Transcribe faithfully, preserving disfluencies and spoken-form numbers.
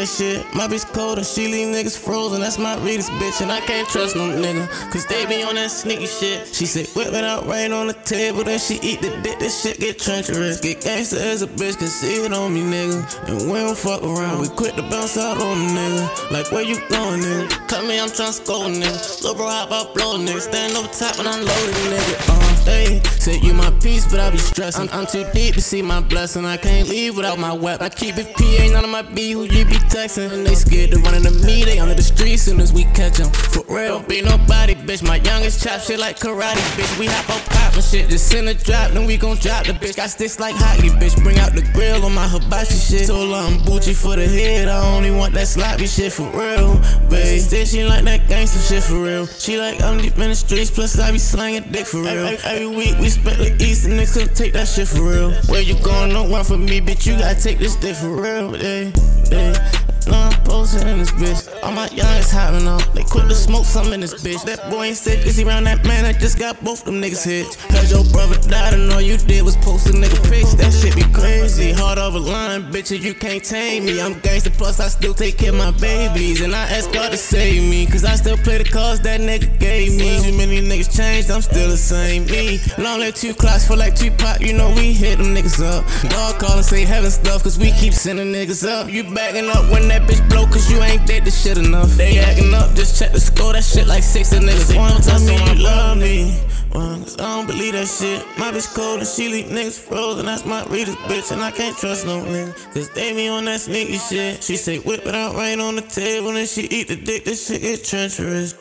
that shit. My bitch cold and she leave niggas frozen. That's my Rita's bitch, and I can't trust no nigga, cause they be on that sneaky shit. She say whip it out right on the table, then she eat the dick. This shit get treacherous. Get gangster as a bitch, can see it on me, nigga. And we don't fuck around, we quit to bounce out on the nigga. Like where you going, nigga? Cut me, I'm tryna score, nigga. Lil' bro, hop out, blow, nigga. Stand over top and unload it, nigga. Uh, they say you my peace, but I be stressing. I'm, I'm too deep to see my blessing. I can't leave without my weapon. I keep it P, ain't none of my B who you be texting. And they scared to run into me, they under the streets soon as we catch them. For real, don't be nobody, bitch. My youngest chop shit like karate, bitch. We hop up pop and shit, just send a drop, then we gon' drop the bitch. Got sticks like hockey, bitch. Bring out the grill on my hibachi shit. Told her I'm Bucci for the head, I only want that sloppy shit for real, babe. Still she like that gangster shit for real. She like I'm deep in the streets, plus I be slanging dick for real. Every, every week we spent the east and niggas couldn't take that shit for real. Where you going, don't run for me, bitch. You gotta take this dick for real, yeah, yeah. No, I'm posting in this bitch. All my youngest hopping on. They quit to smoke something in this bitch. That boy ain't safe cause he round that man. I just got both them niggas hit. Heard your brother died and all you did was post a nigga pics. That shit be crazy. Hard over line, bitches, you can't tame me. I'm gangster, plus I still take care of my babies. And I ask God to save me, cause I still play the cards that nigga gave me. Too many niggas changed, I'm still the same me. Long let two clocks for like Tupac, you know we hit them niggas up. Dog call and say heaven stuff, cause we keep sending niggas up. You backing up when that bitch blow, cause you ain't did this shit enough. They acting up, just check the score, that shit like six of niggas. One tell me you love me, one, cause I don't believe that shit. My bitch cold and she leave niggas frozen. That's my Rita's bitch, and I can't trust no nigga, cause they be on that sneaky shit. She say whip it out right on the table, and she eat the dick, this shit get treacherous.